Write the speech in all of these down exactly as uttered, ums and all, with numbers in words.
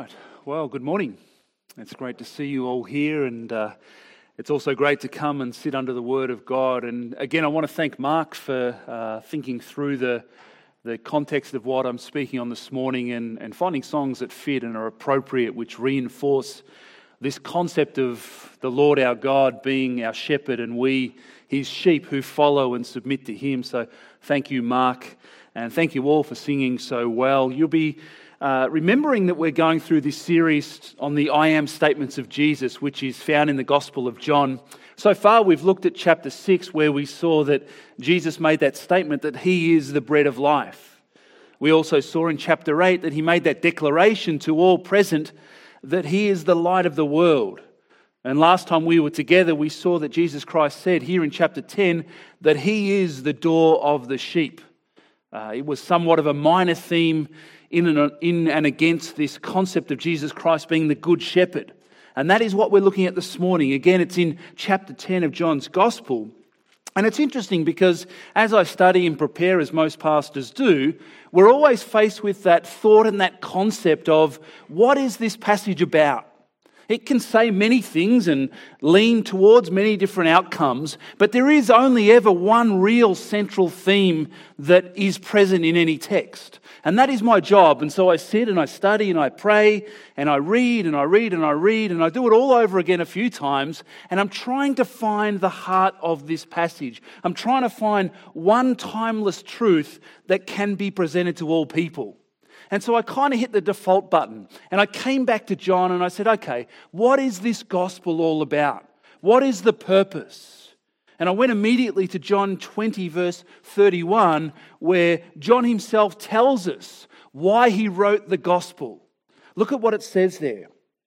right. Well, good morning. It's great to see you all here, and uh, it's also great to come and sit under the Word of God. And again, I want to thank Mark for uh, thinking through the the context of what I'm speaking on this morning and, and finding songs that fit and are appropriate, which reinforce this concept of the Lord our God being our shepherd and we His sheep who follow and submit to Him. So thank you, Mark, and thank you all for singing so well. You'll be Uh, remembering that we're going through this series on the I am statements of Jesus, which is found in the Gospel of John. So far, we've looked at chapter six, where we saw that Jesus made that statement that He is the bread of life. We also saw in chapter eight that He made that declaration to all present that He is the light of the world. And last time we were together, we saw that Jesus Christ said here in chapter ten that He is the door of the sheep. Uh, it was somewhat of a minor theme in and, in and against this concept of Jesus Christ being the good shepherd. And that is what we're looking at this morning. Again, it's in chapter ten of John's Gospel. And it's interesting because as I study and prepare, as most pastors do, we're always faced with that thought and that concept of what is this passage about? It can say many things and lean towards many different outcomes, but there is only ever one real central theme that is present in any text. And that is my job. And so I sit and I study and I pray and I read and I read and I read and I do it all over again a few times. And I'm trying to find the heart of this passage. I'm trying to find one timeless truth that can be presented to all people. And so I kind of hit the default button and I came back to John and I said, okay, what is this gospel all about? What is the purpose? And I went immediately to John twenty verse thirty-one, where John himself tells us why he wrote the gospel. Look at what it says there.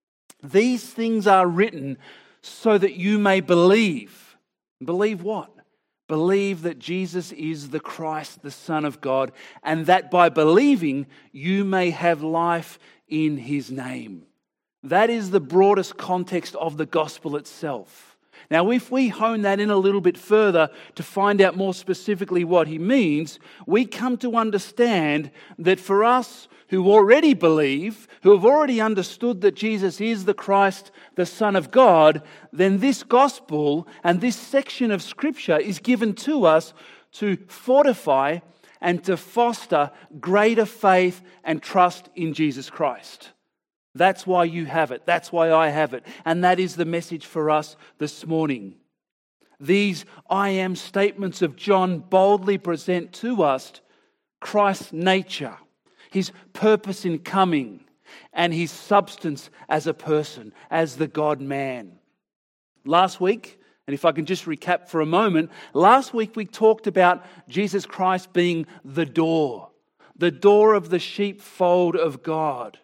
These things are written so that you may believe. Believe what? Believe that Jesus is the Christ, the Son of God, and that by believing you may have life in His name. That is the broadest context of the gospel itself. Now, if we hone that in a little bit further to find out more specifically what he means, we come to understand that for us who already believe, who have already understood that Jesus is the Christ, the Son of God, then this gospel and this section of Scripture is given to us to fortify and to foster greater faith and trust in Jesus Christ. That's why you have it. That's why I have it. And that is the message for us this morning. These I am statements of John boldly present to us Christ's nature, His purpose in coming, and His substance as a person, as the God-man. Last week, and if I can just recap for a moment, last week we talked about Jesus Christ being the door, the door of the sheepfold of God.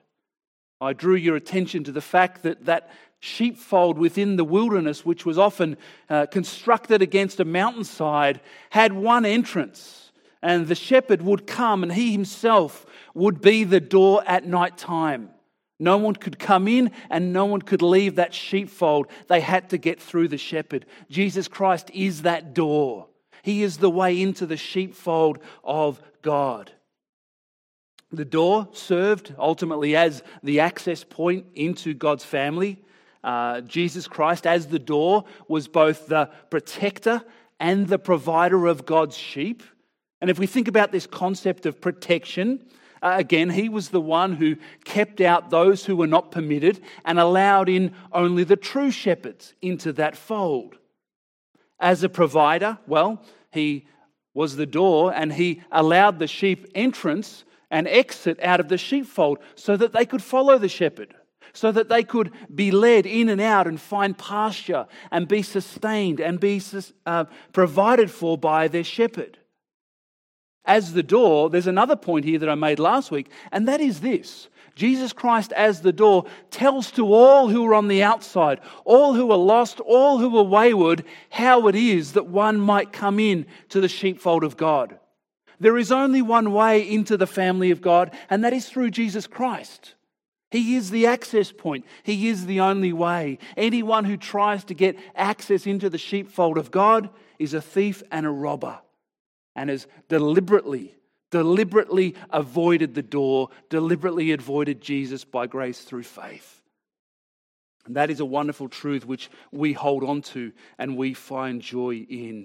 I drew your attention to the fact that that sheepfold within the wilderness, which was often uh, constructed against a mountainside, had one entrance. And the shepherd would come and he himself would be the door at night time. No one could come in and no one could leave that sheepfold. They had to get through the shepherd. Jesus Christ is that door. He is the way into the sheepfold of God. The door served ultimately as the access point into God's family. Uh, Jesus Christ, as the door, was both the protector and the provider of God's sheep. And if we think about this concept of protection, uh, again, He was the one who kept out those who were not permitted and allowed in only the true shepherds into that fold. As a provider, well, He was the door and He allowed the sheep entrance and exit out of the sheepfold so that they could follow the shepherd, so that they could be led in and out and find pasture and be sustained and be uh, provided for by their shepherd. As the door, there's another point here that I made last week, and that is this. Jesus Christ as the door tells to all who are on the outside, all who are lost, all who are wayward, how it is that one might come in to the sheepfold of God. There is only one way into the family of God, and that is through Jesus Christ. He is the access point. He is the only way. Anyone who tries to get access into the sheepfold of God is a thief and a robber, and has deliberately deliberately avoided the door, deliberately avoided Jesus by grace through faith. And that is a wonderful truth which we hold on to and we find joy in.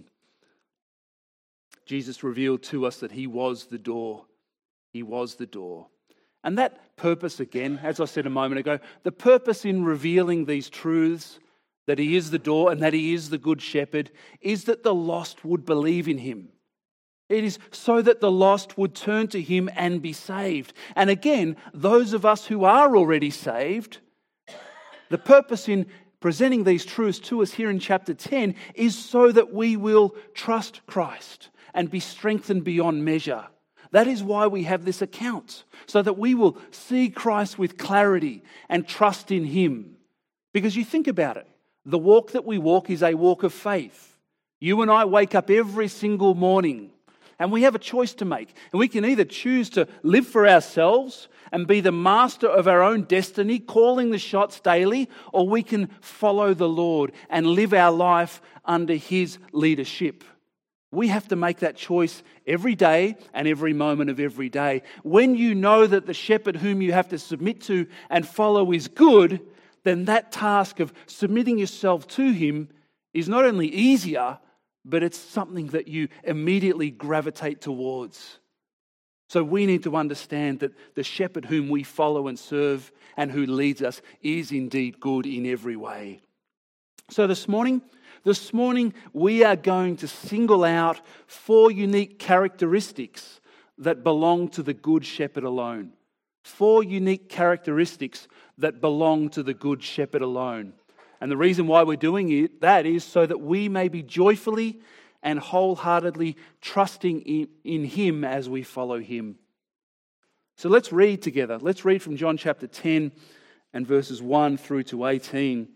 Jesus revealed to us that he was the door. He was the door. And that purpose, again, as I said a moment ago, the purpose in revealing these truths, that he is the door and that he is the good shepherd, is that the lost would believe in him. It is so that the lost would turn to him and be saved. And again, those of us who are already saved, the purpose in presenting these truths to us here in chapter ten is so that we will trust Christ and be strengthened beyond measure. That is why we have this account, so that we will see Christ with clarity and trust in him. Because you think about it, the walk that we walk is a walk of faith. You and I wake up every single morning and we have a choice to make. And we can either choose to live for ourselves and be the master of our own destiny, calling the shots daily, or we can follow the Lord and live our life under his leadership. We have to make that choice every day and every moment of every day. When you know that the shepherd whom you have to submit to and follow is good, then that task of submitting yourself to him is not only easier, but it's something that you immediately gravitate towards. So we need to understand that the shepherd whom we follow and serve and who leads us is indeed good in every way. So this morning, this morning we are going to single out four unique characteristics that belong to the good shepherd alone. Four unique characteristics that belong to the good shepherd alone. And the reason why we're doing it, that is so that we may be joyfully and wholeheartedly trusting in, in him as we follow him. So let's read together. Let's read from John chapter ten and verses one through to eighteen.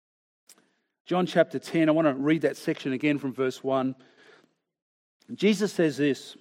John chapter ten, I want to read that section again from verse one. Jesus says this,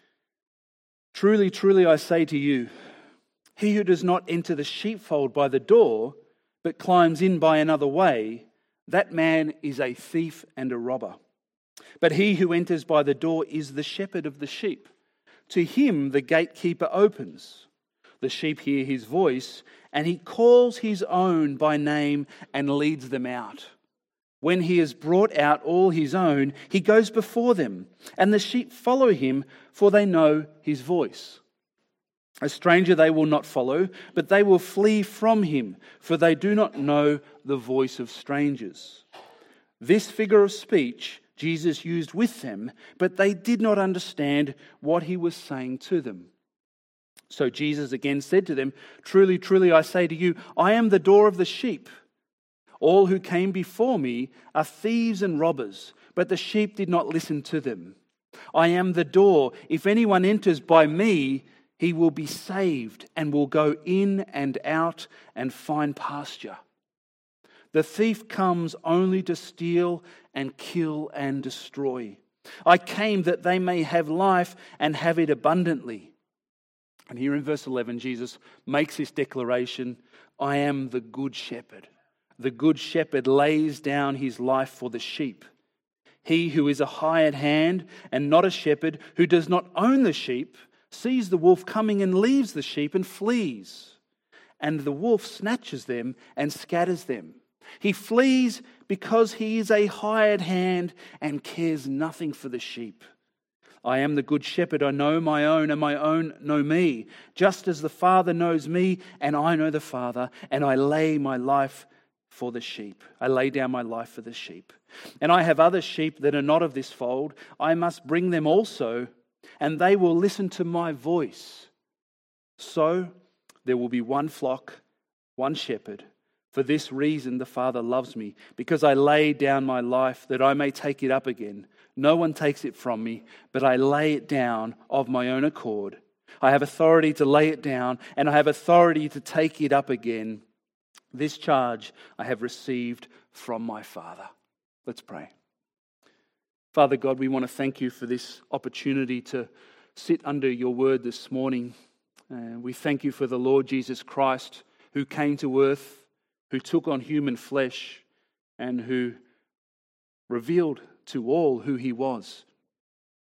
"Truly, truly I say to you, he who does not enter the sheepfold by the door, but climbs in by another way, that man is a thief and a robber. But he who enters by the door is the shepherd of the sheep. To him the gatekeeper opens. The sheep hear his voice, and he calls his own by name and leads them out. When he has brought out all his own, he goes before them, and the sheep follow him, for they know his voice. A stranger they will not follow, but they will flee from him, for they do not know the voice of strangers." This figure of speech Jesus used with them, but they did not understand what he was saying to them. So Jesus again said to them, "Truly, truly, I say to you, I am the door of the sheep. All who came before me are thieves and robbers, but the sheep did not listen to them. I am the door. If anyone enters by me, he will be saved and will go in and out and find pasture. The thief comes only to steal and kill and destroy. I came that they may have life and have it abundantly." And here in verse eleven, Jesus makes this declaration, "I am the good shepherd. The good shepherd lays down his life for the sheep. He who is a hired hand and not a shepherd, who does not own the sheep, sees the wolf coming and leaves the sheep and flees. And the wolf snatches them and scatters them. He flees because he is a hired hand and cares nothing for the sheep. I am the good shepherd. I know my own, and my own know me, just as the Father knows me, and I know the Father, and I lay my life for the sheep. I lay down my life for the sheep. And I have other sheep that are not of this fold. I must bring them also, and they will listen to my voice. So there will be one flock, one shepherd. For this reason the Father loves me, because I lay down my life that I may take it up again. No one takes it from me, but I lay it down of my own accord. I have authority to lay it down, and I have authority to take it up again. This charge I have received from my Father." Let's pray. Father God, we want to thank you for this opportunity to sit under your word this morning. Uh, we thank you for the Lord Jesus Christ, who came to earth, who took on human flesh, and who revealed to all who he was.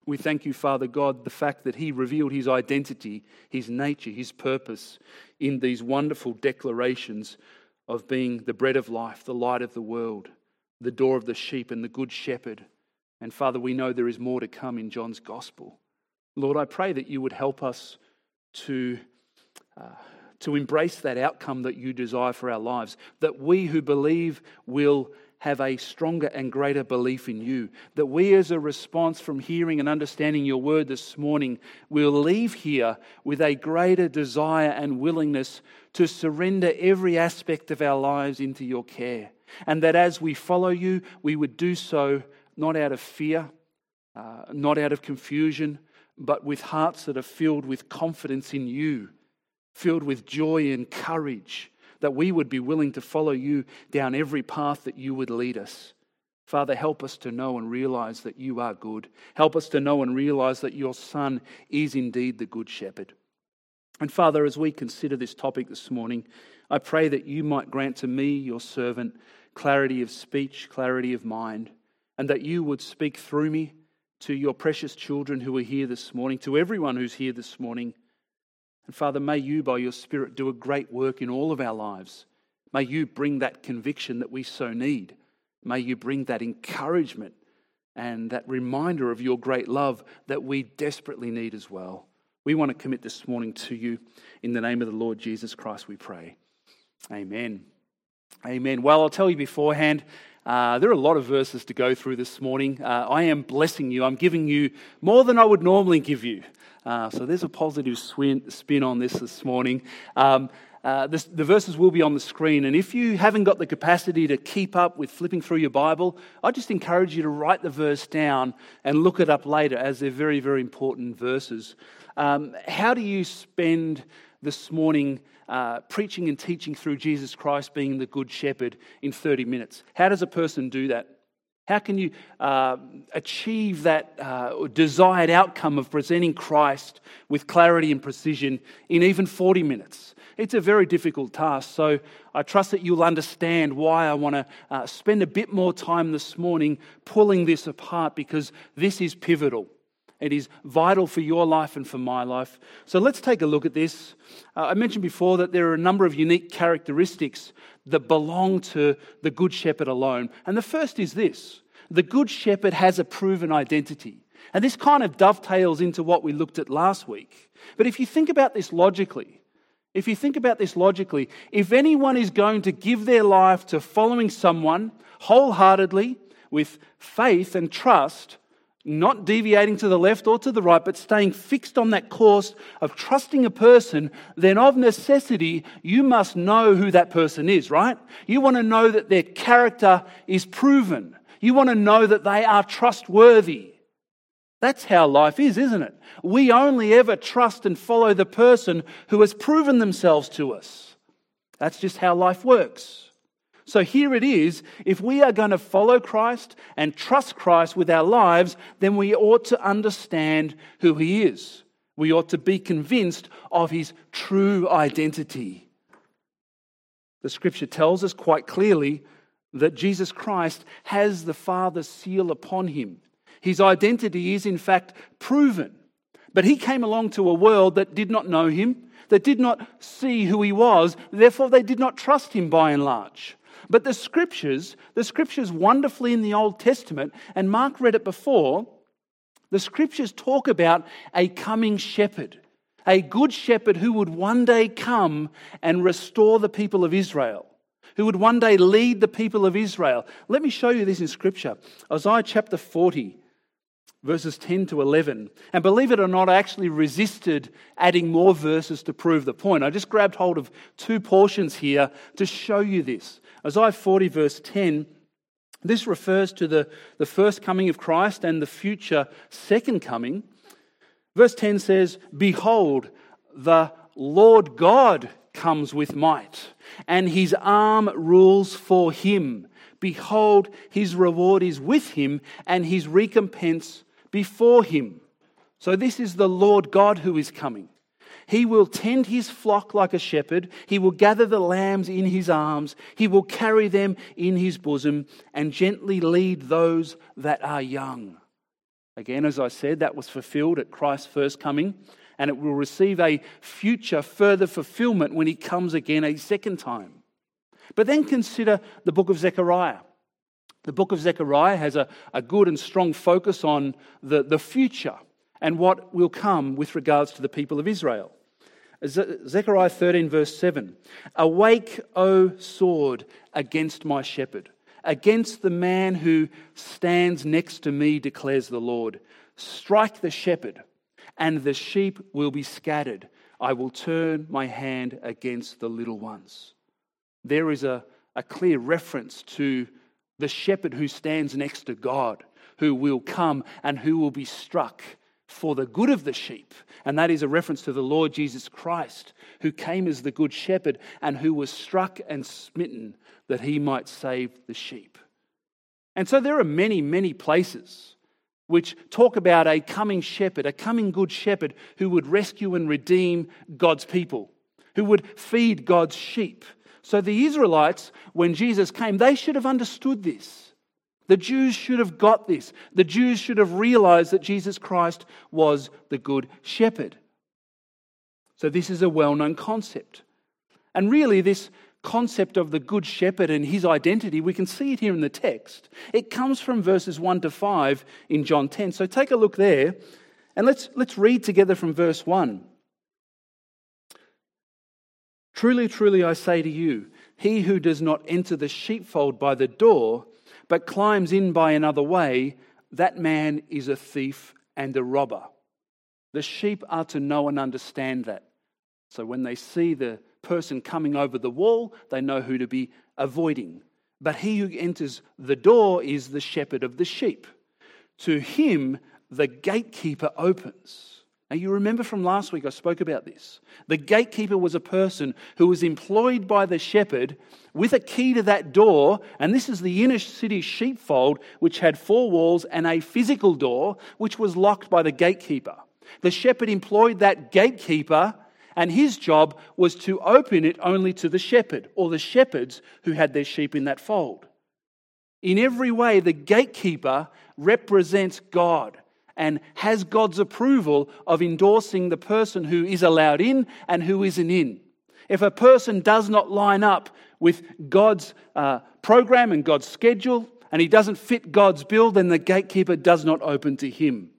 We thank you, Father God, the fact that he revealed his identity, his nature, his purpose in these wonderful declarations of being the bread of life, the light of the world, the door of the sheep and the good shepherd. And Father, we know there is more to come in John's gospel. Lord, I pray that you would help us to, uh, to embrace that outcome that you desire for our lives, that we who believe will have a stronger and greater belief in you, that we as a response from hearing and understanding your word this morning will leave here with a greater desire and willingness to surrender every aspect of our lives into your care. And that as we follow you, we would do so not out of fear, uh, not out of confusion, but with hearts that are filled with confidence in you, filled with joy and courage, that we would be willing to follow you down every path that you would lead us. Father, help us to know and realize that you are good. Help us to know and realize that your Son is indeed the Good Shepherd. And Father, as we consider this topic this morning, I pray that you might grant to me, your servant, clarity of speech, clarity of mind, and that you would speak through me to your precious children who are here this morning, to everyone who's here this morning. And Father, may you, by your Spirit, do a great work in all of our lives. May you bring that conviction that we so need. May you bring that encouragement and that reminder of your great love that we desperately need as well. We want to commit this morning to you. In the name of the Lord Jesus Christ, we pray. Amen. Amen. Well, I'll tell you beforehand, uh, there are a lot of verses to go through this morning. Uh, I am blessing you. I'm giving you more than I would normally give you. Uh, so there's a positive swin, spin on this this morning. Um, uh, this, the verses will be on the screen, and if you haven't got the capacity to keep up with flipping through your Bible, I just encourage you to write the verse down and look it up later, as they're very, very important verses. Um, how do you spend this morning uh, preaching and teaching through Jesus Christ being the Good Shepherd in thirty minutes? How does a person do that? How can you uh, achieve that uh, desired outcome of presenting Christ with clarity and precision in even forty minutes? It's a very difficult task, so I trust that you'll understand why I want to uh, spend a bit more time this morning pulling this apart, because this is pivotal. It is vital for your life and for my life. So let's take a look at this. Uh, I mentioned before that there are a number of unique characteristics that belong to the Good Shepherd alone. And the first is this: the Good Shepherd has a proven identity. And this kind of dovetails into what we looked at last week. But if you think about this logically, if you think about this logically, if anyone is going to give their life to following someone wholeheartedly with faith and trust, not deviating to the left or to the right, but staying fixed on that course of trusting a person, then of necessity, you must know who that person is, right? You want to know that their character is proven. You want to know that they are trustworthy. That's how life is, isn't it? We only ever trust and follow the person who has proven themselves to us. That's just how life works. So here it is, if we are going to follow Christ and trust Christ with our lives, then we ought to understand who He is. We ought to be convinced of His true identity. The Scripture tells us quite clearly that Jesus Christ has the Father's seal upon Him. His identity is in fact proven. But He came along to a world that did not know Him, that did not see who He was, therefore they did not trust Him by and large. But the scriptures, the scriptures wonderfully in the Old Testament, and Mark read it before, the scriptures talk about a coming shepherd, a good shepherd who would one day come and restore the people of Israel, who would one day lead the people of Israel. Let me show you this in Scripture. Isaiah chapter forty, verses ten to eleven. And believe it or not, I actually resisted adding more verses to prove the point. I just grabbed hold of two portions here to show you this. Isaiah forty verse ten, this refers to the, the first coming of Christ and the future second coming. Verse ten says, "Behold, the Lord God comes with might, and His arm rules for Him. Behold, His reward is with Him, and His recompense before Him." So this is the Lord God who is coming. He will tend His flock like a shepherd. He will gather the lambs in His arms. He will carry them in His bosom and gently lead those that are young. Again, as I said, that was fulfilled at Christ's first coming, and it will receive a future further fulfillment when he comes again a second time. But then consider the book of Zechariah. The book of Zechariah has a, a good and strong focus on the, the future and what will come with regards to the people of Israel. Ze- Zechariah thirteen verse seven. Awake, O sword, against my shepherd, against the man who stands next to me, declares the Lord. Strike the shepherd, and the sheep will be scattered. I will turn my hand against the little ones. There is a, a clear reference to the shepherd who stands next to God, who will come and who will be struck for the good of the sheep. And that is a reference to the Lord Jesus Christ, who came as the good shepherd and who was struck and smitten that he might save the sheep. And so there are many, many places which talk about a coming shepherd, a coming good shepherd who would rescue and redeem God's people, who would feed God's sheep. So the Israelites, when Jesus came, they should have understood this. The Jews should have got this. The Jews should have realized that Jesus Christ was the good shepherd. So this is a well-known concept. And really this concept of the good shepherd and his identity, we can see it here in the text. It comes from verses one to five in John ten. So take a look there and let's, let's read together from verse one. Truly, truly, I say to you, he who does not enter the sheepfold by the door, but climbs in by another way, that man is a thief and a robber. The sheep are to know and understand that. So when they see the person coming over the wall, they know who to be avoiding. But he who enters the door is the shepherd of the sheep. To him, the gatekeeper opens. Now you remember from last week I spoke about this. The gatekeeper was a person who was employed by the shepherd with a key to that door, and this is the inner city sheepfold, which had four walls and a physical door, which was locked by the gatekeeper. The shepherd employed that gatekeeper, and his job was to open it only to the shepherd, or the shepherds who had their sheep in that fold. In every way, the gatekeeper represents God and has God's approval of endorsing the person who is allowed in and who isn't in. If a person does not line up with God's uh, program and God's schedule, and he doesn't fit God's bill, then the gatekeeper does not open to him.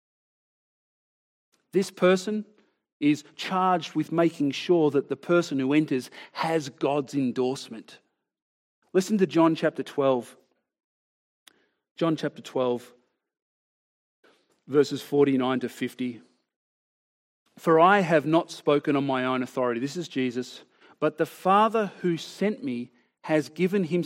This person is charged with making sure that the person who enters has God's endorsement. Listen to John chapter twelve. John chapter twelve. Verses forty-nine to fifty. For I have not spoken on my own authority. This is Jesus. But the Father who sent me has given him,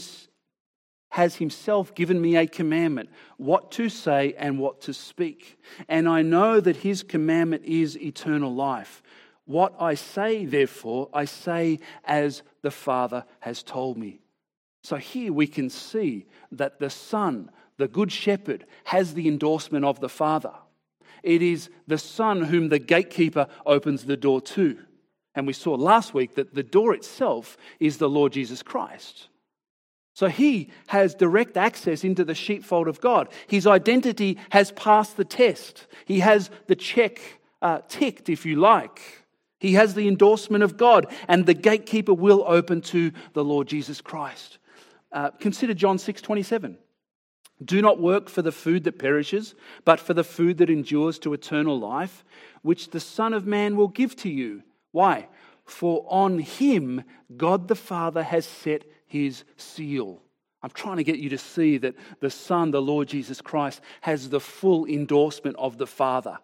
has himself given me a commandment, what to say and what to speak. And I know that his commandment is eternal life. What I say, therefore, I say as the Father has told me. So here we can see that the Son, the Good Shepherd, has the endorsement of the Father. It is the Son whom the gatekeeper opens the door to. And we saw last week that the door itself is the Lord Jesus Christ. So he has direct access into the sheepfold of God. His identity has passed the test. He has the check uh, ticked, if you like. He has the endorsement of God, and the gatekeeper will open to the Lord Jesus Christ. Uh, consider John six twenty-seven. Do not work for the food that perishes, but for the food that endures to eternal life, which the Son of Man will give to you. Why? For on him God the Father has set his seal. I'm trying to get you to see that the Son, the Lord Jesus Christ, has the full endorsement of the Father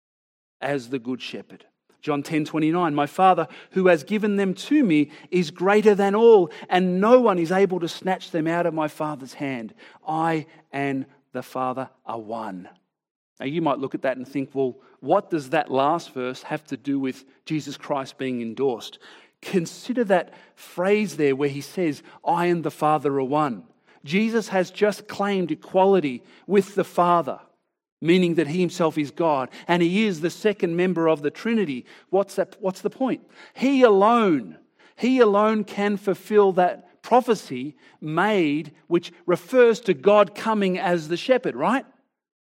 as the Good Shepherd. John ten twenty-nine, my Father who has given them to me is greater than all, and no one is able to snatch them out of my Father's hand. I and the Father are one. Now you might look at that and think, well, what does that last verse have to do with Jesus Christ being endorsed? Consider that phrase there where he says, I and the Father are one. Jesus has just claimed equality with the Father, meaning that he himself is God, and he is the second member of the Trinity. What's that? What's the point? He alone, he alone can fulfill that prophecy made, which refers to God coming as the shepherd, right?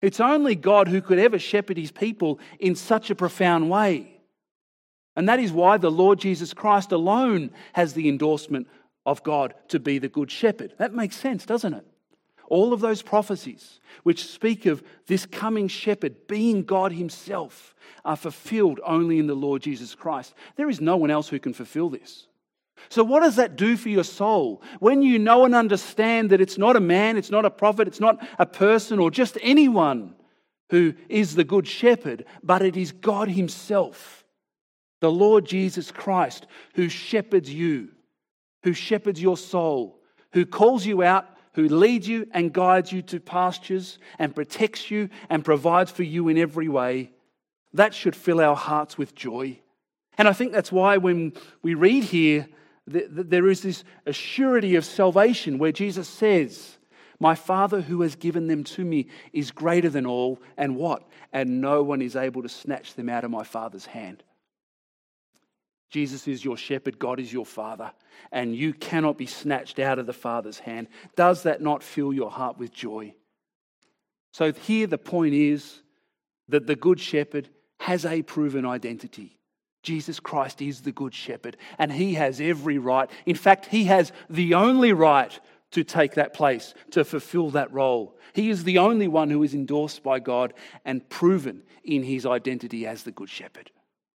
It's only God who could ever shepherd his people in such a profound way. And that is why the Lord Jesus Christ alone has the endorsement of God to be the good shepherd. That makes sense, doesn't it? All of those prophecies which speak of this coming shepherd being God himself are fulfilled only in the Lord Jesus Christ. There is no one else who can fulfill this. So what does that do for your soul? When you know and understand that it's not a man, it's not a prophet, it's not a person or just anyone who is the good shepherd, but it is God himself, the Lord Jesus Christ, who shepherds you, who shepherds your soul, who calls you out, who leads you and guides you to pastures and protects you and provides for you in every way. That should fill our hearts with joy. And I think that's why when we read here, there is this assurity of salvation where Jesus says, my Father who has given them to me is greater than all, and what? And no one is able to snatch them out of my Father's hand. Jesus is your shepherd, God is your Father, and you cannot be snatched out of the Father's hand. Does that not fill your heart with joy? So here the point is that the Good Shepherd has a proven identity. Jesus Christ is the Good Shepherd, and he has every right. In fact, he has the only right to take that place, to fulfill that role. He is the only one who is endorsed by God and proven in his identity as the Good Shepherd.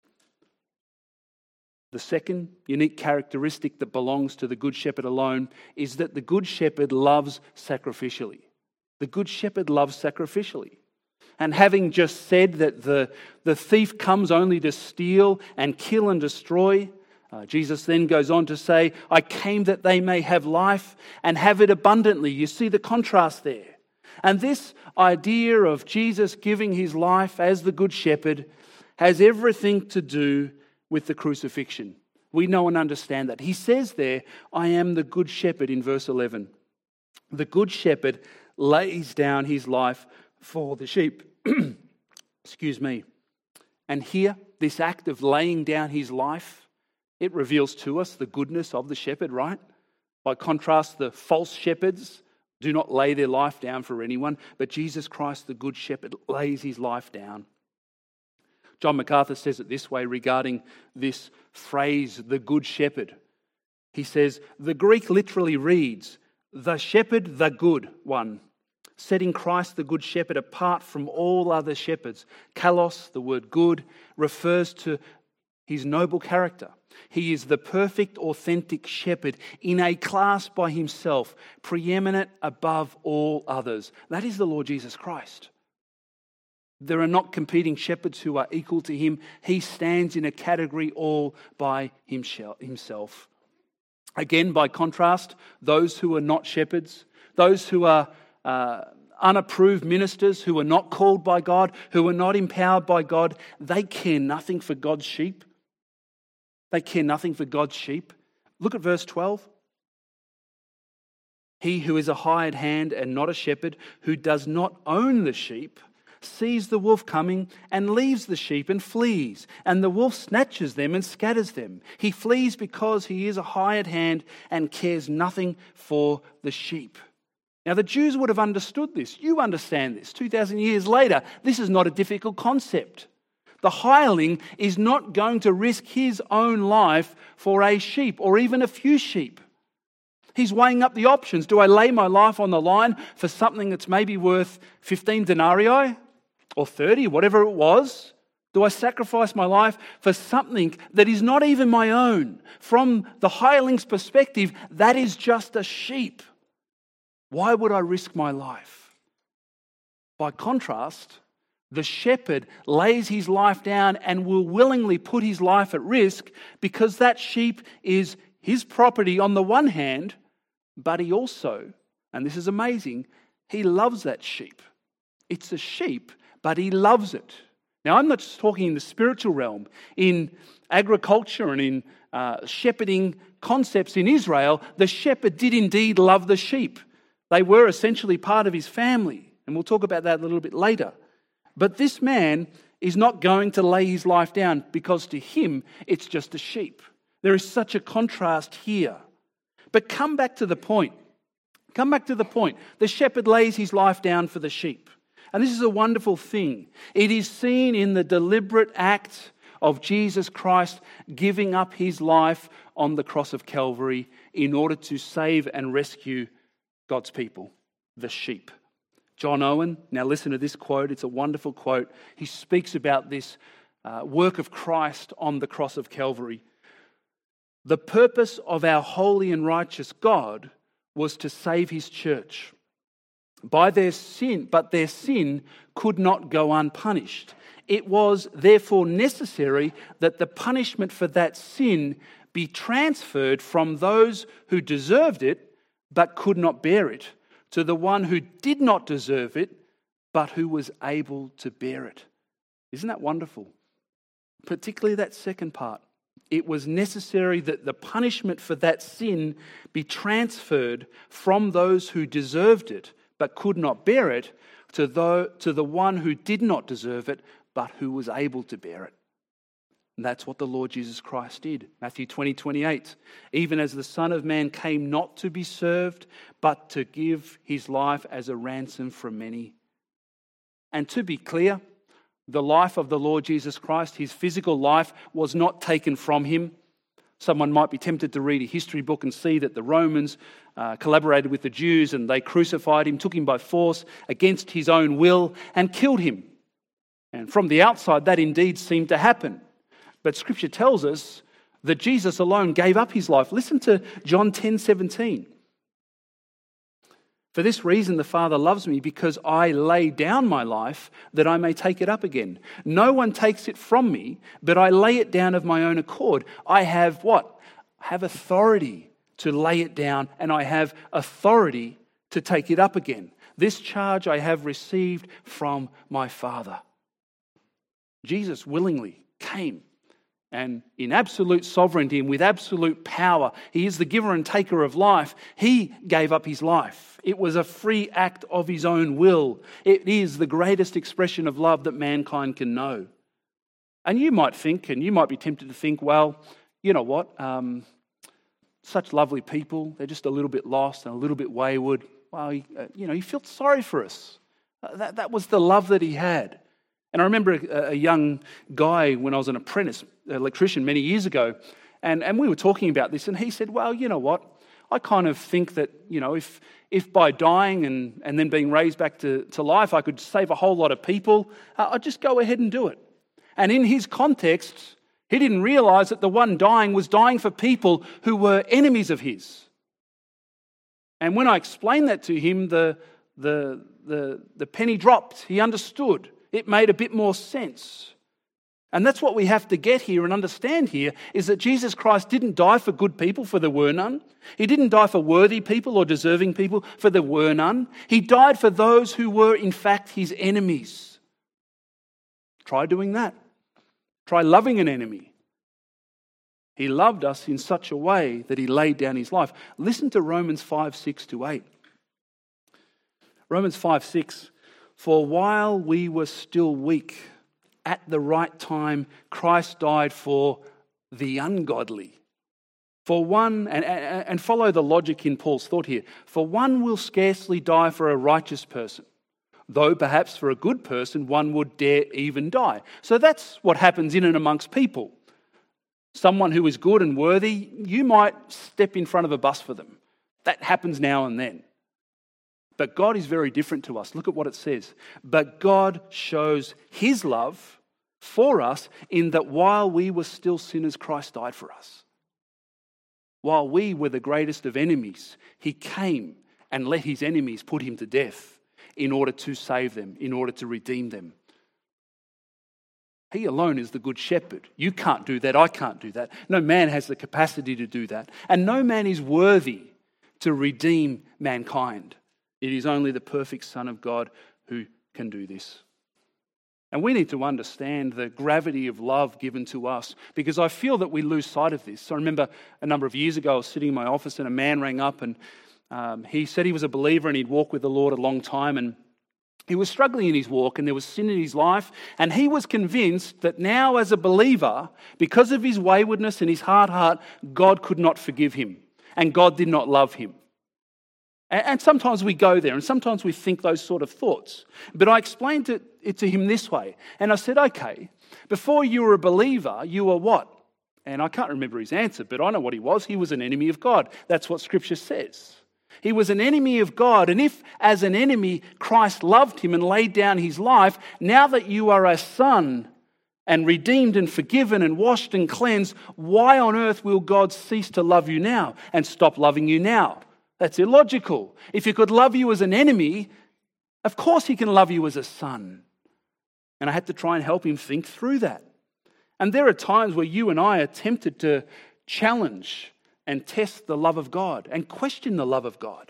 The second unique characteristic that belongs to the Good Shepherd alone is that the Good Shepherd loves sacrificially. The Good Shepherd loves sacrificially. And having just said that the, the thief comes only to steal and kill and destroy, uh, Jesus then goes on to say, I came that they may have life and have it abundantly. You see the contrast there. And this idea of Jesus giving his life as the Good Shepherd has everything to do with the crucifixion. We know and understand that. He says there, I am the Good Shepherd in verse eleven. The Good Shepherd lays down his life for the sheep. Excuse me. And here, this act of laying down his life, it reveals to us the goodness of the shepherd, right? By contrast, the false shepherds do not lay their life down for anyone, but Jesus Christ, the Good Shepherd, lays his life down. John MacArthur says it this way regarding this phrase, the Good Shepherd. He says, the Greek literally reads, the shepherd, the good one, setting Christ the Good Shepherd apart from all other shepherds. Kalos, the word good, refers to his noble character. He is the perfect, authentic shepherd in a class by himself, preeminent above all others. That is the Lord Jesus Christ. There are not competing shepherds who are equal to him. He stands in a category all by himself. Again, by contrast, those who are not shepherds, those who are uh, unapproved ministers, who are not called by God, who are not empowered by God, they care nothing for God's sheep. They care nothing for God's sheep. Look at verse twelve. He who is a hired hand and not a shepherd, who does not own the sheep, sees the wolf coming and leaves the sheep and flees, and the wolf snatches them and scatters them. He flees because he is a hired hand and cares nothing for the sheep. Now the Jews would have understood this. You understand this. two thousand years later, this is not a difficult concept. The hireling is not going to risk his own life for a sheep or even a few sheep. He's weighing up the options. Do I lay my life on the line for something that's maybe worth fifteen denarii or thirty, whatever it was? Do I sacrifice my life for something that is not even my own? From the hireling's perspective, that is just a sheep. Why would I risk my life? By contrast, the shepherd lays his life down and will willingly put his life at risk because that sheep is his property on the one hand, but he also, and this is amazing, he loves that sheep. It's a sheep, but he loves it. Now, I'm not just talking in the spiritual realm. In agriculture and in uh, shepherding concepts in Israel, the shepherd did indeed love the sheep. They were essentially part of his family, and we'll talk about that a little bit later. But this man is not going to lay his life down because to him it's just a sheep. There is such a contrast here. But come back to the point. Come back to the point. The shepherd lays his life down for the sheep. And this is a wonderful thing. It is seen in the deliberate act of Jesus Christ giving up his life on the cross of Calvary in order to save and rescue God's people, the sheep. John Owen, now listen to this quote. It's a wonderful quote. He speaks about this uh, work of Christ on the cross of Calvary. The purpose of our holy and righteous God was to save his church. By their sin, but their sin could not go unpunished. It was therefore necessary that the punishment for that sin be transferred from those who deserved it but could not bear it to the one who did not deserve it but who was able to bear it. Isn't that wonderful? Particularly that second part. It was necessary that the punishment for that sin be transferred from those who deserved it but could not bear it to the, to the one who did not deserve it but who was able to bear it. And that's what the Lord Jesus Christ did. Matthew twenty, twenty-eight. Even as the Son of Man came not to be served, but to give his life as a ransom for many. And to be clear, the life of the Lord Jesus Christ, his physical life, was not taken from him. Someone might be tempted to read a history book and see that the Romans uh, collaborated with the Jews and they crucified him, took him by force against his own will and killed him. And from the outside, that indeed seemed to happen. But Scripture tells us that Jesus alone gave up his life. Listen to John ten seventeen. For this reason the Father loves me, because I lay down my life that I may take it up again. No one takes it from me, but I lay it down of my own accord. I have what? I have authority to lay it down, and I have authority to take it up again. This charge I have received from my Father. Jesus willingly came, and in absolute sovereignty and with absolute power, he is the giver and taker of life. He gave up his life. It was a free act of his own will. It is the greatest expression of love that mankind can know. And you might think, and you might be tempted to think, well, you know what? Um, such lovely people, they're just a little bit lost and a little bit wayward. Well, he, uh, you know, he felt sorry for us. Uh, that, that was the love that he had. And I remember a, a young guy when I was an apprentice electrician many years ago, and, and we were talking about this, and he said, well, you know what? I kind of think that, you know, if if by dying and, and then being raised back to, to life, I could save a whole lot of people, uh, I'd just go ahead and do it. And in his context, he didn't realize that the one dying was dying for people who were enemies of his. And when I explained that to him, the the the, the penny dropped. He understood. It made a bit more sense. And that's what we have to get here and understand here, is that Jesus Christ didn't die for good people, for there were none. He didn't die for worthy people or deserving people, for there were none. He died for those who were in fact his enemies. Try doing that. Try loving an enemy. He loved us in such a way that he laid down his life. Listen to Romans five, six to eight. Romans five, six. For while we were still weak, at the right time, Christ died for the ungodly. For one, and, and follow the logic in Paul's thought here, for one will scarcely die for a righteous person, though perhaps for a good person one would dare even die. So that's what happens in and amongst people. Someone who is good and worthy, you might step in front of a bus for them. That happens now and then. But God is very different to us. Look at what it says. But God shows his love for us in that while we were still sinners, Christ died for us. While we were the greatest of enemies, he came and let his enemies put him to death in order to save them, in order to redeem them. He alone is the good shepherd. You can't do that. I can't do that. No man has the capacity to do that. And no man is worthy to redeem mankind. It is only the perfect Son of God who can do this. And we need to understand the gravity of love given to us, because I feel that we lose sight of this. So I remember a number of years ago, I was sitting in my office and a man rang up and um, he said he was a believer and he'd walked with the Lord a long time, and he was struggling in his walk and there was sin in his life, and he was convinced that now as a believer, because of his waywardness and his hard heart, God could not forgive him and God did not love him. And sometimes we go there and sometimes we think those sort of thoughts. But I explained it, it to him this way. And I said, okay, before you were a believer, you were what? And I can't remember his answer, but I know what he was. He was an enemy of God. That's what Scripture says. He was an enemy of God. And if, as an enemy, Christ loved him and laid down his life, now that you are a son and redeemed and forgiven and washed and cleansed, why on earth will God cease to love you now and stop loving you now? That's illogical. If he could love you as an enemy, of course he can love you as a son. And I had to try and help him think through that. And there are times where you and I are tempted to challenge and test the love of God and question the love of God.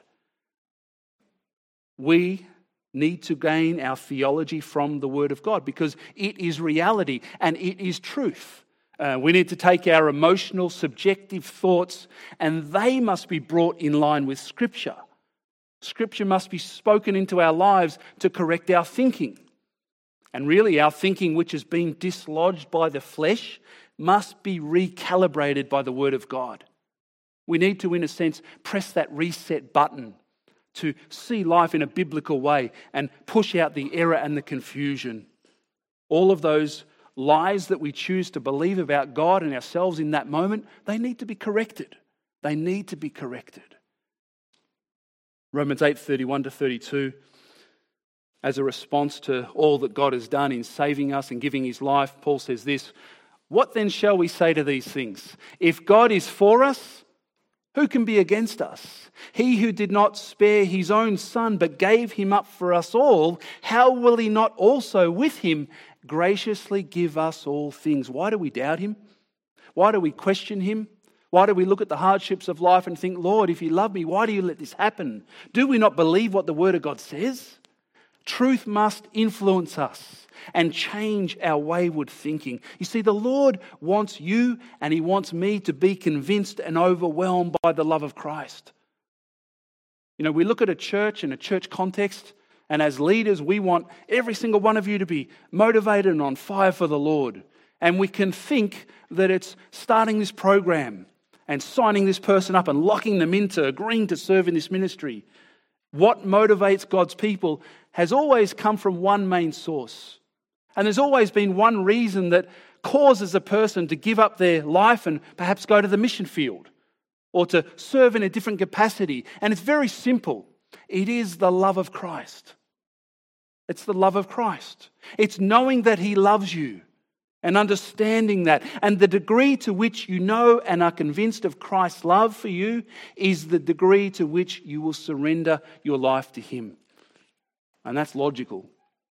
We need to gain our theology from the Word of God because it is reality and it is truth. Uh, we need to take our emotional, subjective thoughts and they must be brought in line with Scripture. Scripture must be spoken into our lives to correct our thinking. And really our thinking, which has been dislodged by the flesh, must be recalibrated by the Word of God. We need to, in a sense, press that reset button to see life in a biblical way and push out the error and the confusion. All of those lies that we choose to believe about God and ourselves in that moment, they need to be corrected. They need to be corrected. Romans eight, thirty-one to thirty-two, as a response to all that God has done in saving us and giving his life, Paul says this, "What then shall we say to these things? If God is for us, who can be against us? He who did not spare his own son, but gave him up for us all, how will he not also with him graciously give us all things?" Why do we doubt him? Why do we question him? Why do we look at the hardships of life and think, Lord, if you love me, why do you let this happen? Do we not believe what the Word of God says? Truth must influence us and change our wayward thinking. You see, the Lord wants you and he wants me to be convinced and overwhelmed by the love of Christ. You know, we look at a church in a church context, and as leaders, we want every single one of you to be motivated and on fire for the Lord. And we can think that it's starting this program and signing this person up and locking them into agreeing to serve in this ministry. What motivates God's people has always come from one main source. And there's always been one reason that causes a person to give up their life and perhaps go to the mission field or to serve in a different capacity. And it's very simple. It is the love of Christ. It's the love of Christ. It's knowing that he loves you and understanding that. And the degree to which you know and are convinced of Christ's love for you is the degree to which you will surrender your life to him. And that's logical.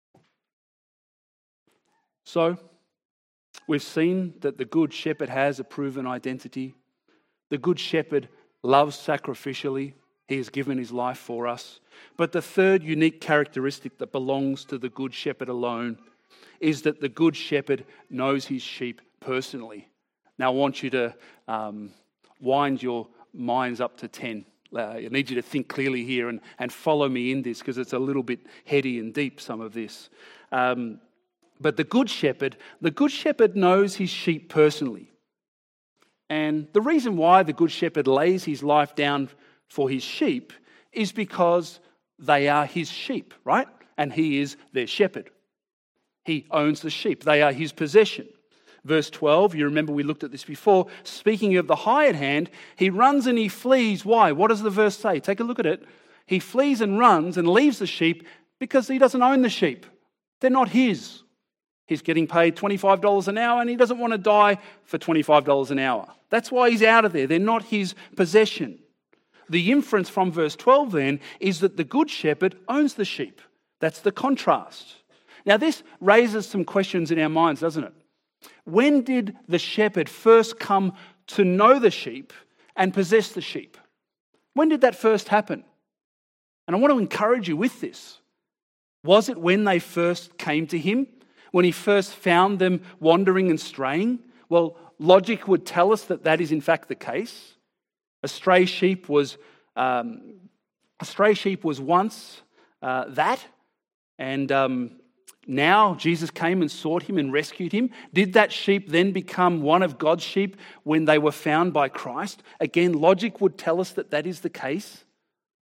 So, we've seen that the Good Shepherd has a proven identity. The Good Shepherd loves sacrificially. He has given his life for us. But the third unique characteristic that belongs to the Good Shepherd alone is that the Good Shepherd knows his sheep personally. Now I want you to um, wind your minds up to ten. Uh, I need you to think clearly here and, and follow me in this because it's a little bit heady and deep, some of this. Um, but the Good Shepherd, the Good Shepherd knows his sheep personally. And the reason why the Good Shepherd lays his life down for his sheep is because they are his sheep, right? And he is their shepherd. He owns the sheep. They are his possession. Verse twelve, you remember we looked at this before. Speaking of the hired hand, he runs and he flees. Why? What does the verse say? Take a look at it. He flees and runs and leaves the sheep because he doesn't own the sheep. They're not his. He's getting paid twenty-five dollars an hour and he doesn't want to die for twenty-five dollars an hour. That's why he's out of there. They're not his possession. The inference from verse twelve then is that the Good Shepherd owns the sheep. That's the contrast. Now this raises some questions in our minds, doesn't it? When did the shepherd first come to know the sheep and possess the sheep? When did that first happen? And I want to encourage you with this. Was it when they first came to him? When he first found them wandering and straying? Well, logic would tell us that that is in fact the case. A stray sheep was um, a stray sheep was once uh, that, and um, now Jesus came and sought him and rescued him. Did that sheep then become one of God's sheep when they were found by Christ? Again, logic would tell us that that is the case.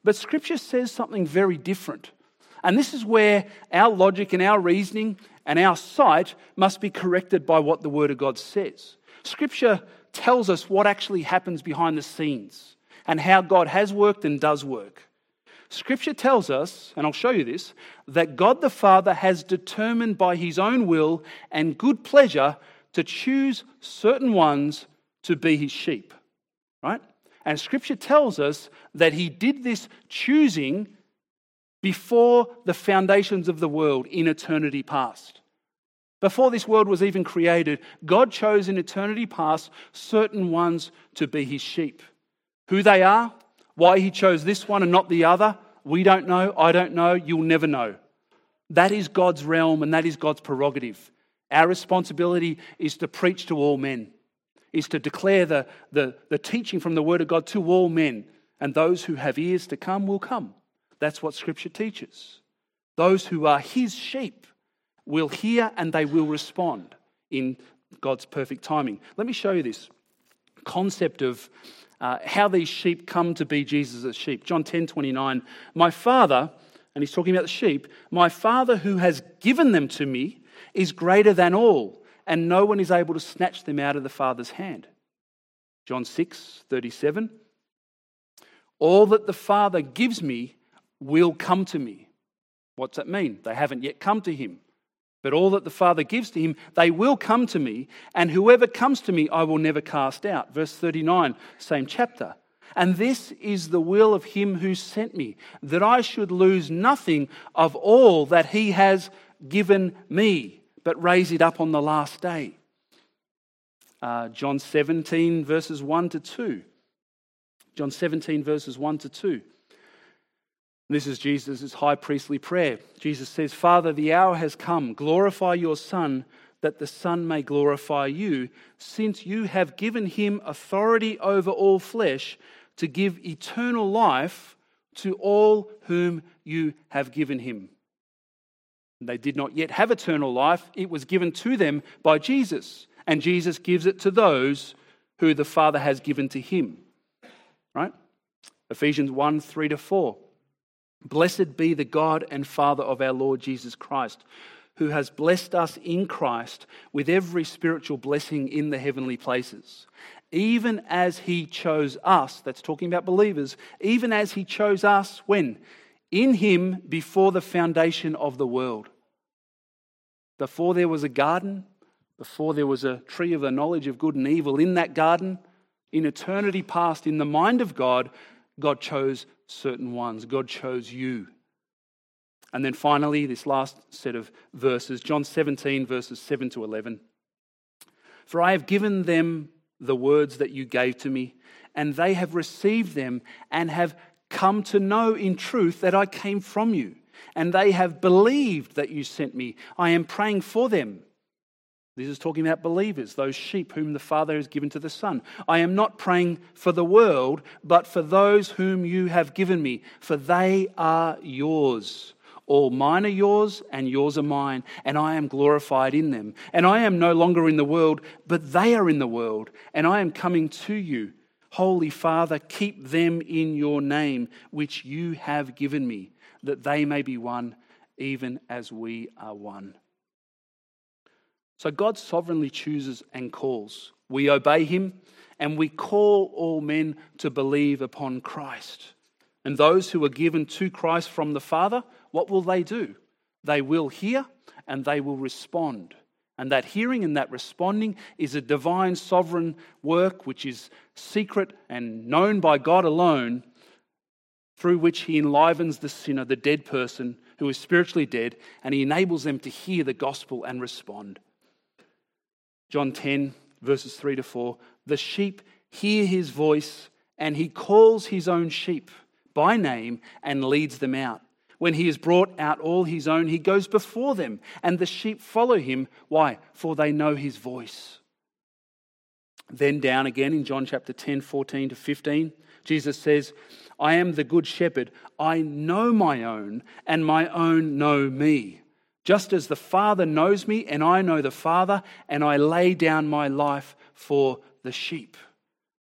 But Scripture says something very different. And this is where our logic and our reasoning and our sight must be corrected by what the Word of God says. Scripture tells us what actually happens behind the scenes and how God has worked and does work. Scripture tells us, and I'll show you this, that God the Father has determined by his own will and good pleasure to choose certain ones to be his sheep, right? And Scripture tells us that he did this choosing before the foundations of the world in eternity past. Before this world was even created, God chose in eternity past certain ones to be his sheep. Who they are, why he chose this one and not the other, we don't know, I don't know, you'll never know. That is God's realm and that is God's prerogative. Our responsibility is to preach to all men, is to declare the, the, the teaching from the Word of God to all men, and those who have ears to come will come. That's what Scripture teaches. Those who are his sheep will hear and they will respond in God's perfect timing. Let me show you this concept of uh, how these sheep come to be Jesus' sheep. John ten twenty-nine, my Father, and he's talking about the sheep, my Father who has given them to me is greater than all, and no one is able to snatch them out of the Father's hand. John six thirty-seven, all that the Father gives me will come to me. What's that mean? They haven't yet come to him. But all that the Father gives to him, they will come to me, and whoever comes to me, I will never cast out. Verse thirty-nine, same chapter. And this is the will of him who sent me, that I should lose nothing of all that he has given me, but raise it up on the last day. Uh, John seventeen, verses one to two. John seventeen, verses one to two. This is Jesus' high priestly prayer. Jesus says, Father, the hour has come. Glorify your Son, that the Son may glorify you, since you have given him authority over all flesh to give eternal life to all whom you have given him. They did not yet have eternal life. It was given to them by Jesus, and Jesus gives it to those who the Father has given to him. Right? Ephesians one, three to four. Blessed be the God and Father of our Lord Jesus Christ, who has blessed us in Christ with every spiritual blessing in the heavenly places, even as he chose us, that's talking about believers, even as he chose us, when? In him before the foundation of the world. Before there was a garden, before there was a tree of the knowledge of good and evil in that garden, in eternity past, in the mind of God, God chose certain ones. God chose you. And then finally, this last set of verses, John seventeen, verses seven to eleven. For I have given them the words that you gave to me, and they have received them and have come to know in truth that I came from you, and they have believed that you sent me. I am praying for them. This is talking about believers, those sheep whom the Father has given to the Son. I am not praying for the world, but for those whom you have given me, for they are yours. All mine are yours, and yours are mine, and I am glorified in them. And I am no longer in the world, but they are in the world, and I am coming to you. Holy Father, keep them in your name, which you have given me, that they may be one, even as we are one. So God sovereignly chooses and calls. We obey him, and we call all men to believe upon Christ. And those who are given to Christ from the Father, what will they do? They will hear and they will respond. And that hearing and that responding is a divine sovereign work which is secret and known by God alone, through which he enlivens the sinner, the dead person who is spiritually dead, and he enables them to hear the gospel and respond. John ten, verses three to four, the sheep hear his voice, and he calls his own sheep by name and leads them out. When he has brought out all his own, he goes before them, and the sheep follow him. Why? For they know his voice. Then down again in John chapter ten, fourteen to fifteen, Jesus says, I am the good shepherd. I know my own, and my own know me. Just as the Father knows me, and I know the Father, and I lay down my life for the sheep.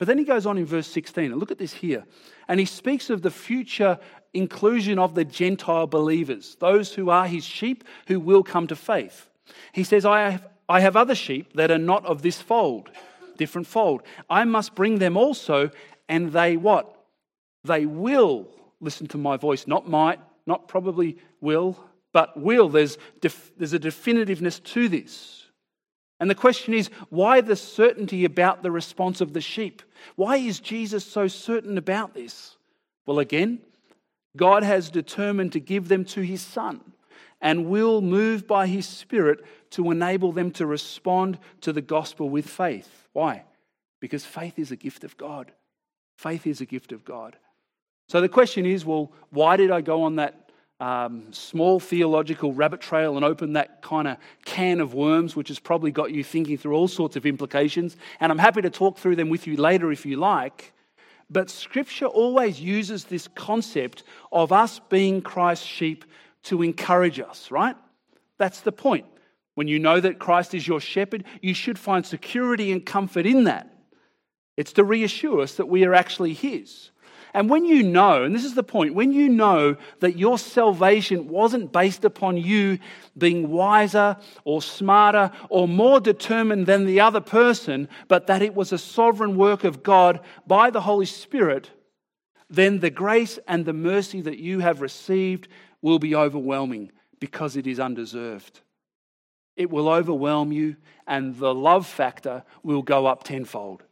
But then he goes on in verse sixteen, and look at this here. And he speaks of the future inclusion of the Gentile believers, those who are his sheep who will come to faith. He says, I have, I have other sheep that are not of this fold, different fold. I must bring them also, and they what? They will listen to my voice, not might, not probably will, but will. There's, def, there's a definitiveness to this. And the question is, why the certainty about the response of the sheep? Why is Jesus so certain about this? Well, again, God has determined to give them to his Son and will move by his Spirit to enable them to respond to the gospel with faith. Why? Because faith is a gift of God. Faith is a gift of God. So the question is, well, why did I go on that um, small theological rabbit trail and open that kind of can of worms, which has probably got you thinking through all sorts of implications? And I'm happy to talk through them with you later if you like. But Scripture always uses this concept of us being Christ's sheep to encourage us, right? That's the point. When you know that Christ is your shepherd, you should find security and comfort in that. It's to reassure us that we are actually his. And when you know, and this is the point, when you know that your salvation wasn't based upon you being wiser or smarter or more determined than the other person, but that it was a sovereign work of God by the Holy Spirit, then the grace and the mercy that you have received will be overwhelming because it is undeserved. It will overwhelm you, and the love factor will go up tenfold.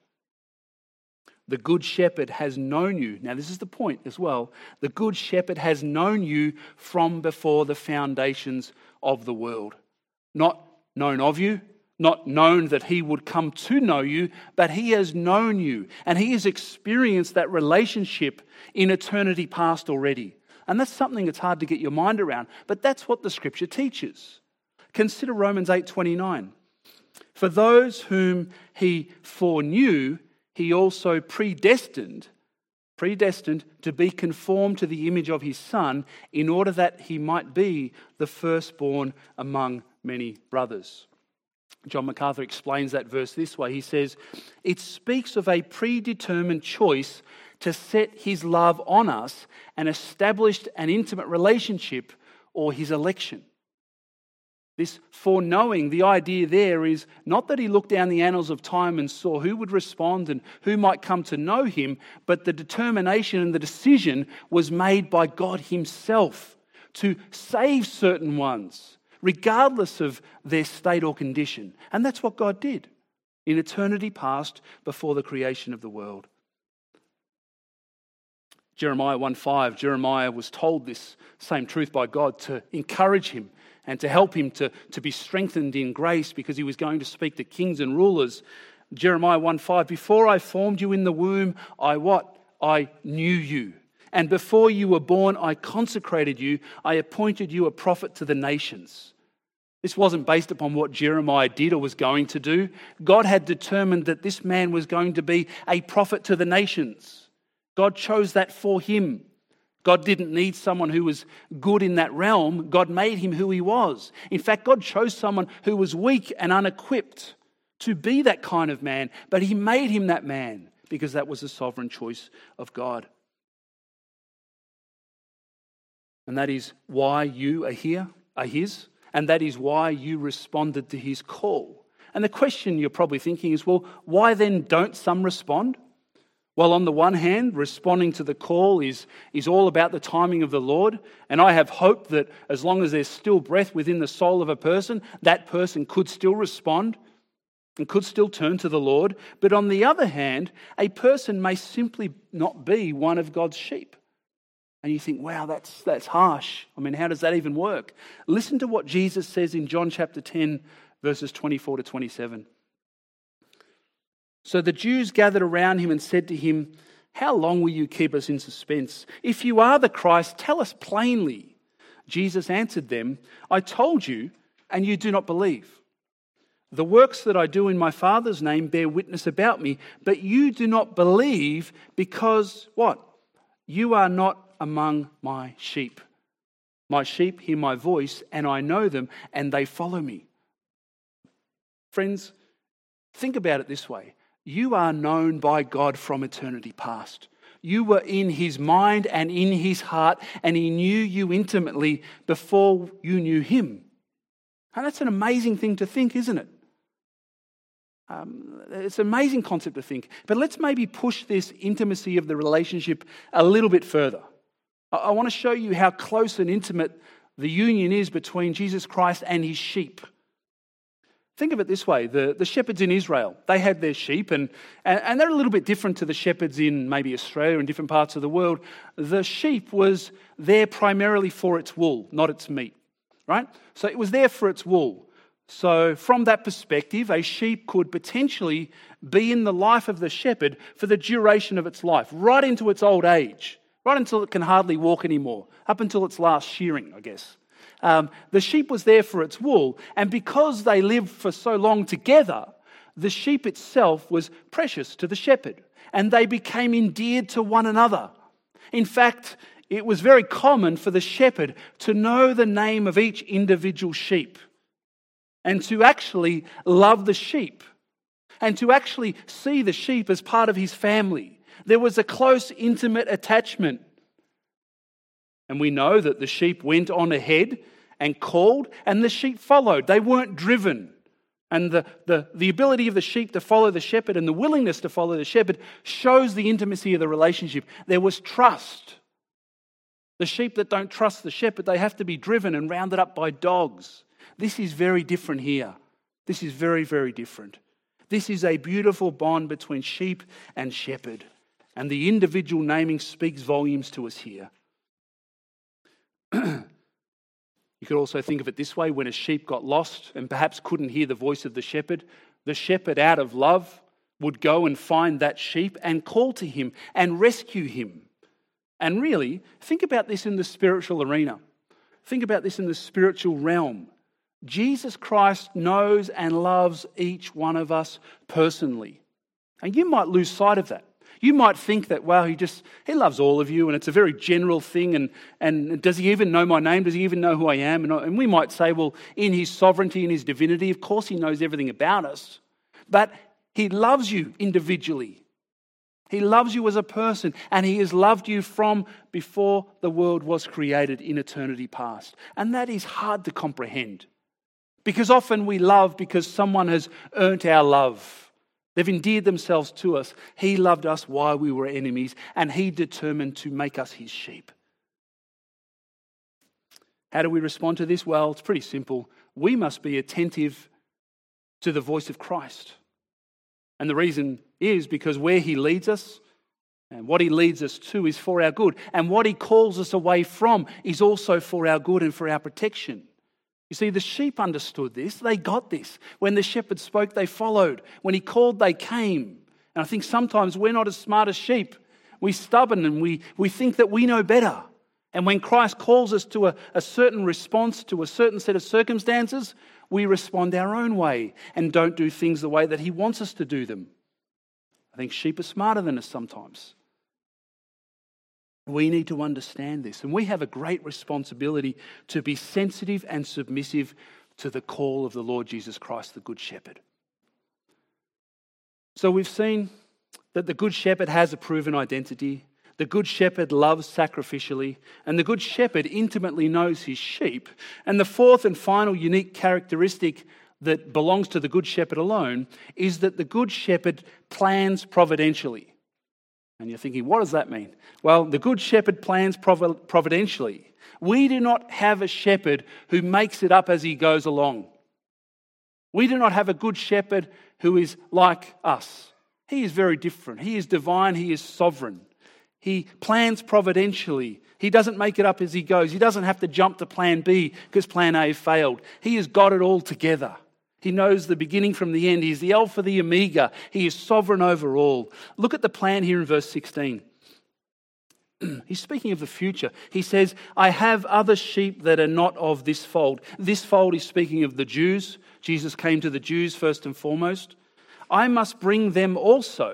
The Good Shepherd has known you. Now, this is the point as well. The Good Shepherd has known you from before the foundations of the world. Not known of you, not known that he would come to know you, but he has known you. And he has experienced that relationship in eternity past already. And that's something that's hard to get your mind around. But that's what the Scripture teaches. Consider Romans eight twenty-nine. For those whom he foreknew, he also predestined, predestined to be conformed to the image of his Son, in order that he might be the firstborn among many brothers. John MacArthur explains that verse this way. He says, it speaks of a predetermined choice to set his love on us and established an intimate relationship, or his election. This foreknowing, the idea there is not that he looked down the annals of time and saw who would respond and who might come to know him, but the determination and the decision was made by God himself to save certain ones, regardless of their state or condition. And that's what God did in eternity past before the creation of the world. Jeremiah one five, Jeremiah was told this same truth by God to encourage him and to help him to, to be strengthened in grace, because he was going to speak to kings and rulers. Jeremiah one five, before I formed you in the womb, I what? I knew you. And before you were born, I consecrated you. I appointed you a prophet to the nations. This wasn't based upon what Jeremiah did or was going to do. God had determined that this man was going to be a prophet to the nations. God chose that for him. God didn't need someone who was good in that realm. God made him who he was. In fact, God chose someone who was weak and unequipped to be that kind of man, but he made him that man because that was a sovereign choice of God. And that is why you are here, are his, and that is why you responded to his call. And the question you're probably thinking is, well, why then don't some respond? Well, on the one hand, responding to the call is, is all about the timing of the Lord. And I have hope that as long as there's still breath within the soul of a person, that person could still respond and could still turn to the Lord. But on the other hand, a person may simply not be one of God's sheep. And you think, wow, that's, that's harsh. I mean, how does that even work? Listen to what Jesus says in John chapter ten, verses twenty-four to twenty-seven. So the Jews gathered around him and said to him, how long will you keep us in suspense? If you are the Christ, tell us plainly. Jesus answered them, I told you, and you do not believe. The works that I do in my Father's name bear witness about me, but you do not believe because, what? You are not among my sheep. My sheep hear my voice, and I know them, and they follow me. Friends, think about it this way. You are known by God from eternity past. You were in his mind and in his heart, and he knew you intimately before you knew him. And that's an amazing thing to think, isn't it? Um, it's an amazing concept to think. But let's maybe push this intimacy of the relationship a little bit further. I, I want to show you how close and intimate the union is between Jesus Christ and his sheep. Think of it this way. The, the shepherds in Israel, they had their sheep, and, and, and they're a little bit different to the shepherds in maybe Australia and different parts of the world. The sheep was there primarily for its wool, not its meat, right? So it was there for its wool. So from that perspective, a sheep could potentially be in the life of the shepherd for the duration of its life, right into its old age, right until it can hardly walk anymore, up until its last shearing, I guess. Um, the sheep was there for its wool, and because they lived for so long together, the sheep itself was precious to the shepherd, and they became endeared to one another. In fact, it was very common for the shepherd to know the name of each individual sheep, and to actually love the sheep, and to actually see the sheep as part of his family. There was a close, intimate attachment. And we know that the sheep went on ahead and called, and the sheep followed. They weren't driven. And the, the, the ability of the sheep to follow the shepherd and the willingness to follow the shepherd shows the intimacy of the relationship. There was trust. The sheep that don't trust the shepherd, they have to be driven and rounded up by dogs. This is very different here. This is very, very different. This is a beautiful bond between sheep and shepherd. And the individual naming speaks volumes to us here. You could also think of it this way: when a sheep got lost and perhaps couldn't hear the voice of the shepherd, the shepherd, out of love, would go and find that sheep and call to him and rescue him. And really, think about this in the spiritual arena. Think about this in the spiritual realm. Jesus Christ knows and loves each one of us personally. And you might lose sight of that. You might think that, wow, he just, he loves all of you, and it's a very general thing, and, and does he even know my name? Does he even know who I am? And, and we might say, well, in his sovereignty and his divinity, of course he knows everything about us. But he loves you individually. He loves you as a person, and he has loved you from before the world was created in eternity past. And that is hard to comprehend. Because often we love because someone has earned our love. They've endeared themselves to us. He loved us while we were enemies, and he determined to make us his sheep. How do we respond to this? Well, it's pretty simple. We must be attentive to the voice of Christ. And the reason is because where he leads us and what he leads us to is for our good. And what he calls us away from is also for our good and for our protection. You see, the sheep understood this. They got this. When the shepherd spoke, they followed. When he called, they came. And I think sometimes we're not as smart as sheep. We're stubborn and we, we think that we know better. And when Christ calls us to a, a certain response, to a certain set of circumstances, we respond our own way and don't do things the way that he wants us to do them. I think sheep are smarter than us sometimes. We need to understand this, and we have a great responsibility to be sensitive and submissive to the call of the Lord Jesus Christ, the Good Shepherd. So we've seen that the Good Shepherd has a proven identity. The Good Shepherd loves sacrificially, and the Good Shepherd intimately knows his sheep. And the fourth and final unique characteristic that belongs to the Good Shepherd alone is that the Good Shepherd plans providentially. And you're thinking, what does that mean? Well, the Good Shepherd plans prov- providentially. We do not have a shepherd who makes it up as he goes along. We do not have a Good Shepherd who is like us. He is very different. He is divine. He is sovereign. He plans providentially. He doesn't make it up as he goes. He doesn't have to jump to plan B because plan A failed. He has got it all together. He knows the beginning from the end. He's the Alpha, the Omega. He is sovereign over all. Look at the plan here in verse sixteen. He's speaking of the future. He says, I have other sheep that are not of this fold. This fold is speaking of the Jews. Jesus came to the Jews first and foremost. I must bring them also,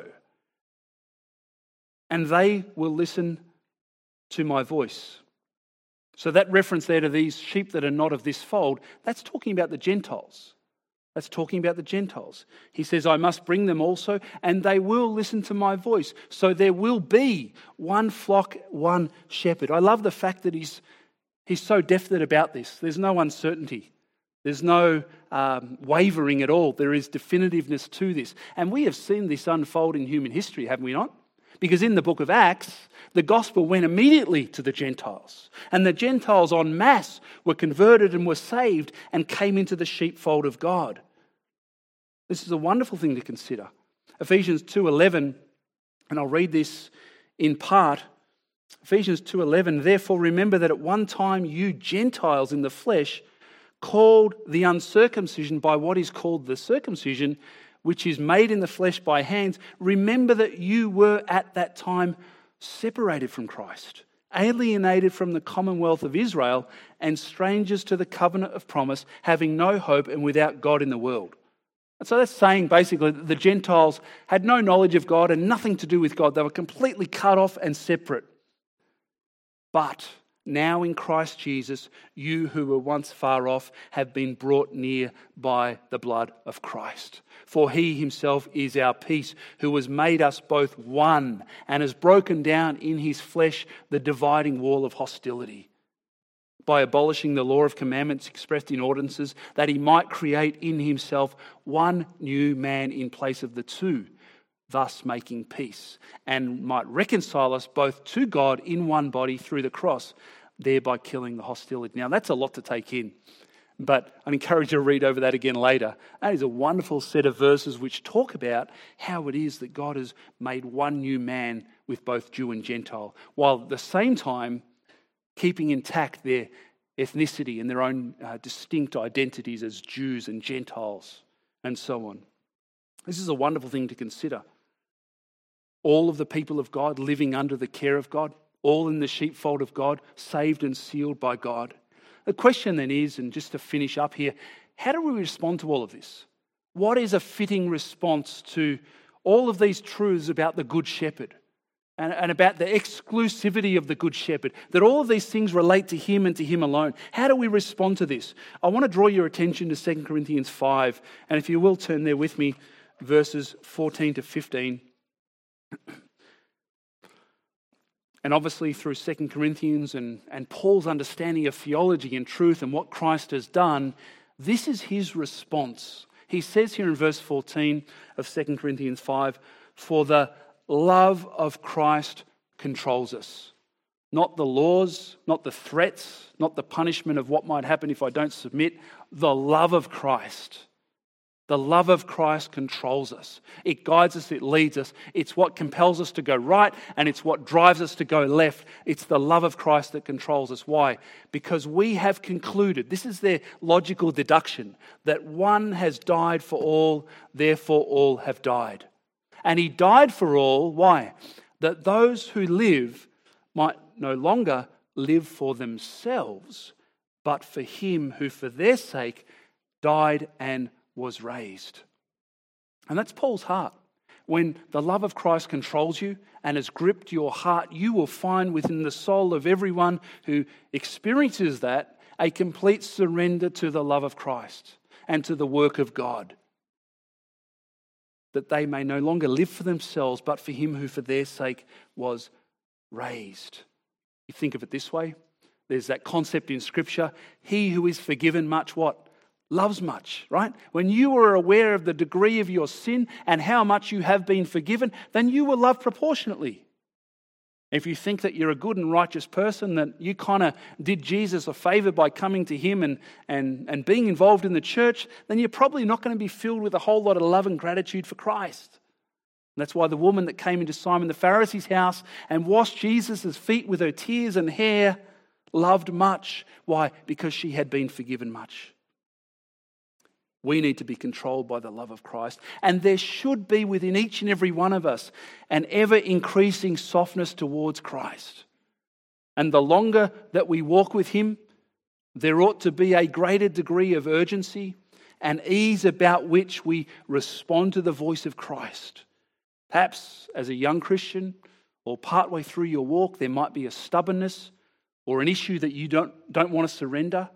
and they will listen to my voice. So that reference there to these sheep that are not of this fold, that's talking about the Gentiles. That's talking about the Gentiles. He says, I must bring them also, and they will listen to my voice. So there will be one flock, one shepherd. I love the fact that he's, he's so definite about this. There's no uncertainty. There's no um, wavering at all. There is definitiveness to this. And we have seen this unfold in human history, haven't we not? Because in the book of Acts, the gospel went immediately to the Gentiles. And the Gentiles en masse were converted and were saved and came into the sheepfold of God. This is a wonderful thing to consider. Ephesians two eleven, and I'll read this in part. Ephesians two eleven, therefore remember that at one time you Gentiles in the flesh, called the uncircumcision by what is called the circumcision, which is made in the flesh by hands, remember that you were at that time separated from Christ, alienated from the commonwealth of Israel, and strangers to the covenant of promise, having no hope and without God in the world. And so that's saying basically that the Gentiles had no knowledge of God and nothing to do with God. They were completely cut off and separate. But now in Christ Jesus, you who were once far off have been brought near by the blood of Christ. For he himself is our peace, who has made us both one and has broken down in his flesh the dividing wall of hostility, by abolishing the law of commandments expressed in ordinances, that he might create in himself one new man in place of the two, thus making peace, and might reconcile us both to God in one body through the cross, thereby killing the hostility. Now that's a lot to take in, but I'd encourage you to read over that again later. That is a wonderful set of verses which talk about how it is that God has made one new man with both Jew and Gentile, while at the same time keeping intact their ethnicity and their own uh, distinct identities as Jews and Gentiles and so on. This is a wonderful thing to consider. All of the people of God living under the care of God, all in the sheepfold of God, saved and sealed by God. The question then is, and just to finish up here, how do we respond to all of this? What is a fitting response to all of these truths about the Good Shepherd? And, and about the exclusivity of the Good Shepherd, that all of these things relate to him and to him alone. How do we respond to this? I want to draw your attention to Second Corinthians five, and if you will turn there with me, verses fourteen to fifteen. And obviously through Second Corinthians and, and Paul's understanding of theology and truth and what Christ has done, this is his response. He says here in verse fourteen of Second Corinthians five, for the love of Christ controls us. Not the laws, not the threats, not the punishment of what might happen if I don't submit. The love of Christ. The love of Christ controls us. It guides us, it leads us. It's what compels us to go right and it's what drives us to go left. It's the love of Christ that controls us. Why? Because we have concluded, this is their logical deduction, that one has died for all, therefore all have died. And he died for all, why? That those who live might no longer live for themselves, but for him who for their sake died and was raised. And that's Paul's heart. When the love of Christ controls you and has gripped your heart, you will find within the soul of everyone who experiences that a complete surrender to the love of Christ and to the work of God, that they may no longer live for themselves, but for him who for their sake was raised. You think of it this way. There's that concept in Scripture, he who is forgiven much what? Loves much, right? When you are aware of the degree of your sin and how much you have been forgiven, then you will love proportionately. If you think that you're a good and righteous person, that you kind of did Jesus a favor by coming to him and, and, and being involved in the church, then you're probably not going to be filled with a whole lot of love and gratitude for Christ. And that's why the woman that came into Simon the Pharisee's house and washed Jesus' feet with her tears and hair loved much. Why? Because she had been forgiven much. We need to be controlled by the love of Christ. And there should be within each and every one of us an ever-increasing softness towards Christ. And the longer that we walk with him, there ought to be a greater degree of urgency and ease about which we respond to the voice of Christ. Perhaps as a young Christian or partway through your walk, there might be a stubbornness or an issue that you don't, don't want to surrender.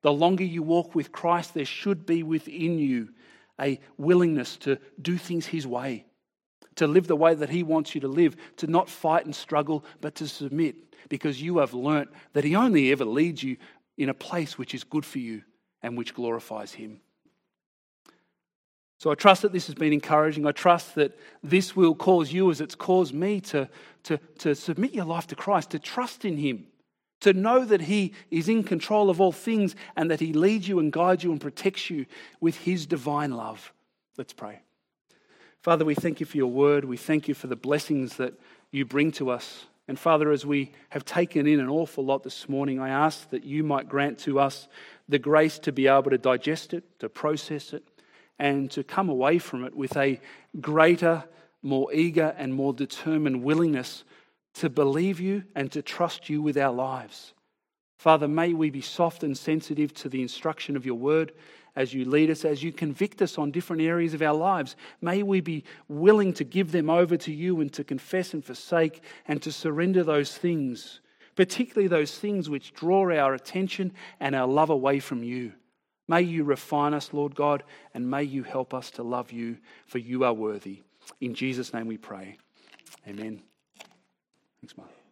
The longer you walk with Christ, there should be within you a willingness to do things his way, to live the way that he wants you to live, to not fight and struggle, but to submit, because you have learnt that he only ever leads you in a place which is good for you and which glorifies him. So I trust that this has been encouraging. I trust that this will cause you, as it's caused me, to, to, to submit your life to Christ, to trust in him, to know that he is in control of all things and that he leads you and guides you and protects you with his divine love. Let's pray. Father, we thank you for your word. We thank you for the blessings that you bring to us. And Father, as we have taken in an awful lot this morning, I ask that you might grant to us the grace to be able to digest it, to process it, and to come away from it with a greater, more eager and more determined willingness to believe you and to trust you with our lives. Father, may we be soft and sensitive to the instruction of your word as you lead us, as you convict us on different areas of our lives. May we be willing to give them over to you and to confess and forsake and to surrender those things, particularly those things which draw our attention and our love away from you. May you refine us, Lord God, and may you help us to love you, for you are worthy. In Jesus' name we pray. Amen. Thanks, Mark.